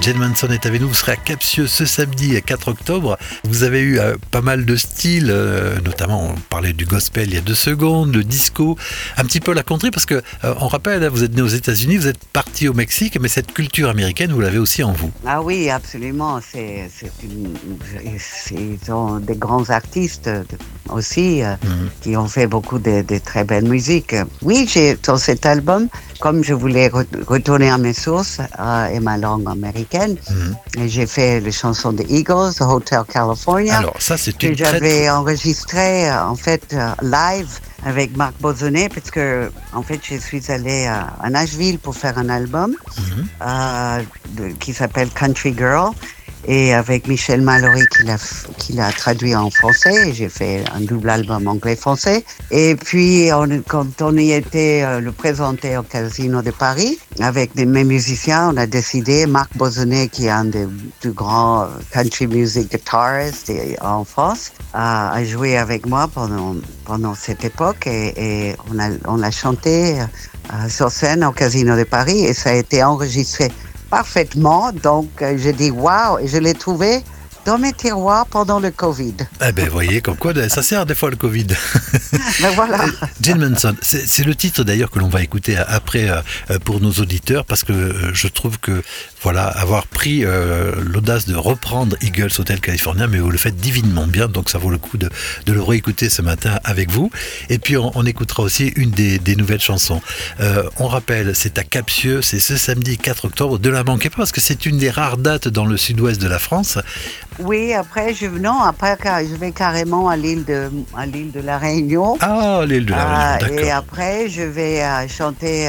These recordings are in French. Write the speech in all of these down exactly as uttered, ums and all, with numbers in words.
Jane Manson est avec nous, vous serez à Captieux ce samedi quatre octobre. Vous avez eu euh, pas mal de styles, euh, notamment on parlait du gospel il y a deux secondes, le disco, un petit peu la country, parce que euh, on rappelle, vous êtes né aux États-Unis, vous êtes parti au Mexique, mais cette culture américaine, vous l'avez aussi en vous. Ah oui, absolument. C'est, c'est une, c'est, ils sont des grands artistes aussi euh, mm-hmm. qui ont fait beaucoup de, de très belles musiques. Oui, j'ai dans cet album, comme je voulais re- retourner à mes sources euh, et ma langue américaine, mm-hmm. et j'ai fait les chansons des Eagles, Hotel California. Alors ça, c'est une que j'avais très... enregistré en fait euh, live avec Marc Bozonnet, parce que en fait je suis allée à, à Nashville pour faire un album mm-hmm. euh, de, qui s'appelle Country Girl, et avec Michel Mallory qui l'a, qui l'a traduit en français, et j'ai fait un double album anglais-français. Et puis on, quand on y était euh, le présenter au Casino de Paris avec des, mes musiciens, on a décidé, Marc Bozonnet qui est un des plus grands country music guitarists en France, a, a joué avec moi pendant pendant cette époque, et, et on a on l'a chanté euh, sur scène au Casino de Paris, et ça a été enregistré parfaitement. Donc euh, j'ai dit waouh, et je l'ai trouvé dans mes tiroirs pendant le Covid. Eh ben, vous voyez, comme quoi, ça sert des fois le Covid. Ben voilà. Jane Manson, c'est, c'est le titre d'ailleurs que l'on va écouter après euh, pour nos auditeurs, parce que euh, je trouve que, voilà, avoir pris euh, l'audace de reprendre Eagles Hotel California, mais vous le faites divinement bien, donc ça vaut le coup de, de le réécouter ce matin avec vous. Et puis on, on écoutera aussi une des, des nouvelles chansons. Euh, on rappelle, c'est à Captieux, c'est ce samedi quatre octobre, ne la manquez pas, parce que c'est une des rares dates dans le sud-ouest de la France. Oui, après, je, non, après, je vais carrément à l'île de, à l'île de la Réunion. Ah, l'île de la Réunion, euh, d'accord. Et après, je vais euh, chanter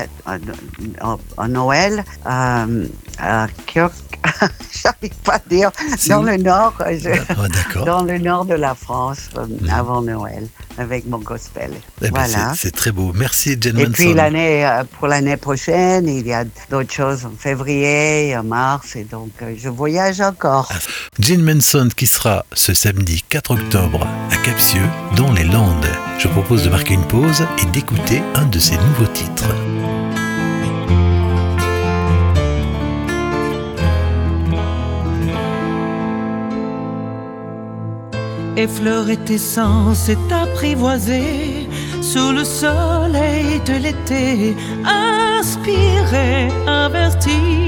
en Noël euh, à Kirk. J'arrive pas à dire. C'est dans où? Le nord, je, oh, d'accord. Dans le nord de la France, mmh. avant Noël, avec mon gospel. Eh ben voilà. C'est, c'est très beau. Merci, Jane Manson. Et puis l'année, pour l'année prochaine, il y a d'autres choses en février, en mars, et donc je voyage encore. Ah. Jane Manson qui sera ce samedi quatre octobre à Captieux, dans les Landes. Je propose de marquer une pause et d'écouter un de ses nouveaux titres. Effleurer tes sens et t'apprivoiser sous le soleil de l'été, inspiré, averti.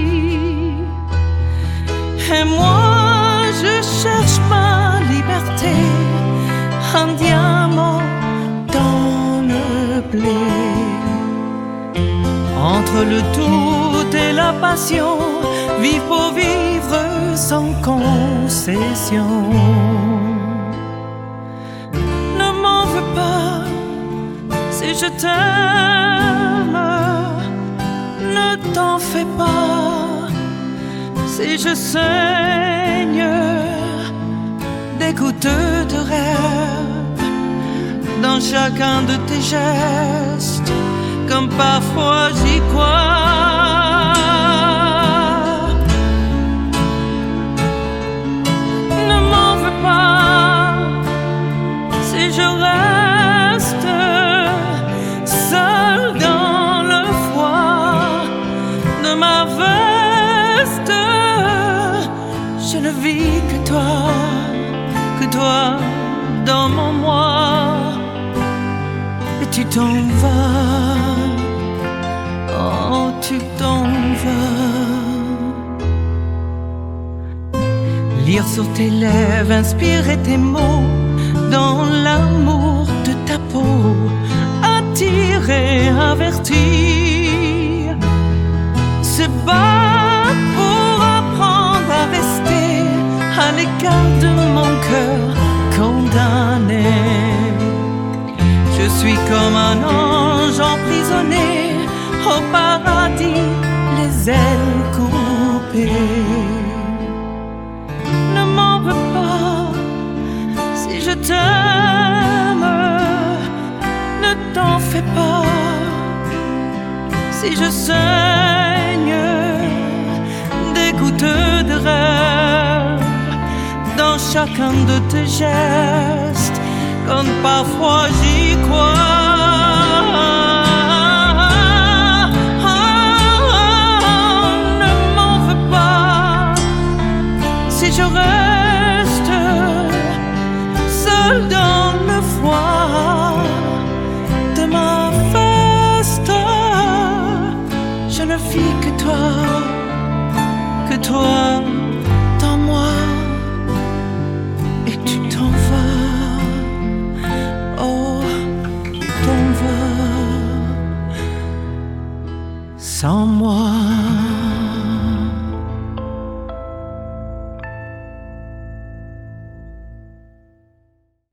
Et moi, je cherche ma liberté, un diamant dans le blé. Entre le doute et la passion, vivre pour vivre sans concession. Si je t'aime, ne t'en fais pas. Si je saigne des gouttes de rêve dans chacun de tes gestes, comme parfois j'y crois. Ne m'en veux pas si je reste seul dans le froid de ma veste. Je ne vis que toi, que toi dans mon moi. Et tu t'en vas, oh tu t'en vas. Lire sur tes lèvres, inspirer tes mots dans l'amour de ta peau. Attiré, averti, se battre pour apprendre à rester à l'écart de mon cœur condamné. Je suis comme un ange emprisonné au paradis, les ailes coupées. Ne m'en veux pas si je t'aime, ne t'en fais pas. Si je saigne des gouttes de rêve dans chacun de tes gestes, comme parfois j'y crois. Oh, ne m'en veux pas sans moi.